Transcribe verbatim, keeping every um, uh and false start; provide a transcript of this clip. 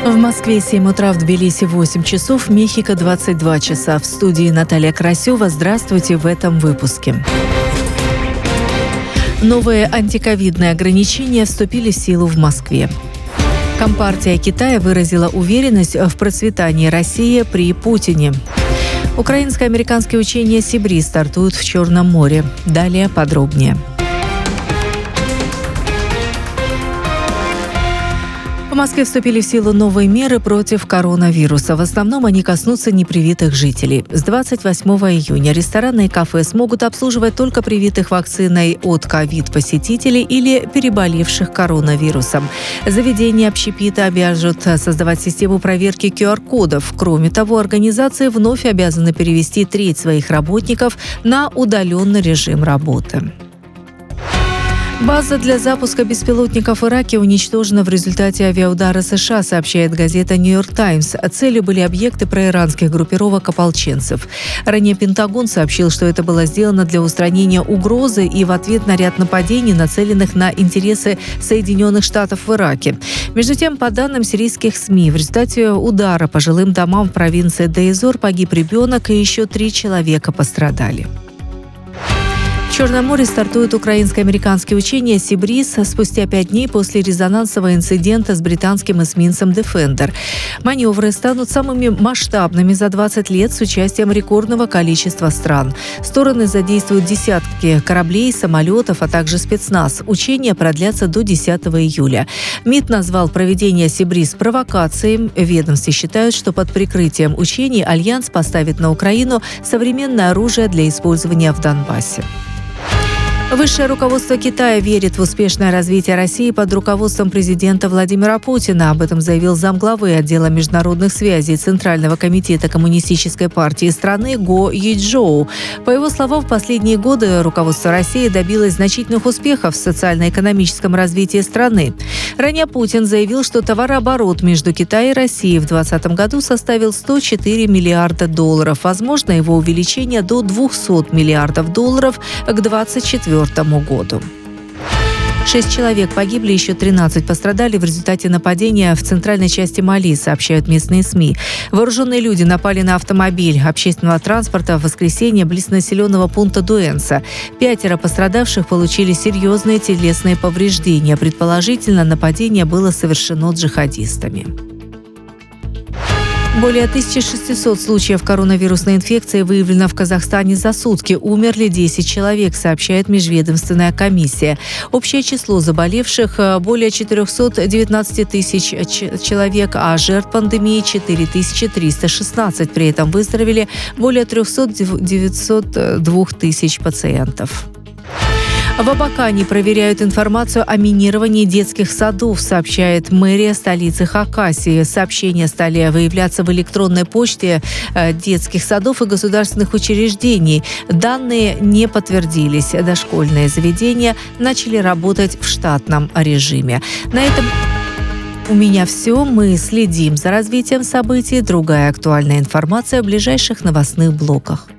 В Москве семь утра, в Тбилиси восемь часов, в Мехико двадцать два часа. В студии Наталья Красева. Здравствуйте в этом выпуске. Новые антиковидные ограничения вступили в силу в Москве. Компартия Китая выразила уверенность в процветании России при Путине. Украинско-американские учения «Сибри» стартуют в Черном море. Далее подробнее. В Москве вступили в силу новые меры против коронавируса. В основном они коснутся непривитых жителей. С двадцать восьмого июня рестораны и кафе смогут обслуживать только привитых вакциной от ковид посетителей или переболевших коронавирусом. Заведения общепита обяжут создавать систему проверки ку ар кодов. Кроме того, организации вновь обязаны перевести треть своих работников на удаленный режим работы. База для запуска беспилотников в Ираке уничтожена в результате авиаудара США, сообщает газета «Нью-Йорк Таймс». Целью были объекты проиранских группировок ополченцев. Ранее Пентагон сообщил, что это было сделано для устранения угрозы и в ответ на ряд нападений, нацеленных на интересы Соединенных Штатов в Ираке. Между тем, по данным сирийских СМИ, в результате удара по жилым домам в провинции Дейзор погиб ребенок и еще три человека пострадали. В Черном море стартуют украинско-американские учения «Сибрис» спустя пять дней после резонансового инцидента с британским эсминцем «Дефендер». Маневры станут самыми масштабными за двадцать лет с участием рекордного количества стран. Стороны задействуют десятки кораблей, самолетов, а также спецназ. Учения продлятся до десятого июля. МИД назвал проведение «Сибрис» провокацией. В ведомстве считают, что под прикрытием учений Альянс поставит на Украину современное оружие для использования в Донбассе. Высшее руководство Китая верит в успешное развитие России под руководством президента Владимира Путина. Об этом заявил замглавы отдела международных связей Центрального комитета Коммунистической партии страны Го Яйчжоу. По его словам, в последние годы руководство России добилось значительных успехов в социально-экономическом развитии страны. Ранее Путин заявил, что товарооборот между Китаем и Россией в двадцать двадцатом году составил сто четыре миллиарда долларов. Возможно, его увеличение до двухсот миллиардов долларов к двадцать четвёртому году. Шесть человек погибли, еще тринадцать пострадали в результате нападения в центральной части Мали, сообщают местные СМИ. Вооруженные люди напали на автомобиль общественного транспорта в воскресенье близ населенного пункта Дуэнса. Пятеро пострадавших получили серьезные телесные повреждения. Предположительно, нападение было совершено джихадистами. Более тысячи шестисот случаев коронавирусной инфекции выявлено в Казахстане за сутки. Умерли десять человек, сообщает межведомственная комиссия. Общее число заболевших более четырехсот девятнадцати тысяч человек, а жертв пандемии четыре тысячи триста шестнадцать. При этом выздоровели более трехсот девяноста двух тысяч пациентов. В Абакане проверяют информацию о минировании детских садов, сообщает мэрия столицы Хакасии. Сообщения стали выявляться в электронной почте детских садов и государственных учреждений. Данные не подтвердились. Дошкольные заведения начали работать в штатном режиме. На этом у меня все. Мы следим за развитием событий. Другая актуальная информация в ближайших новостных блоках.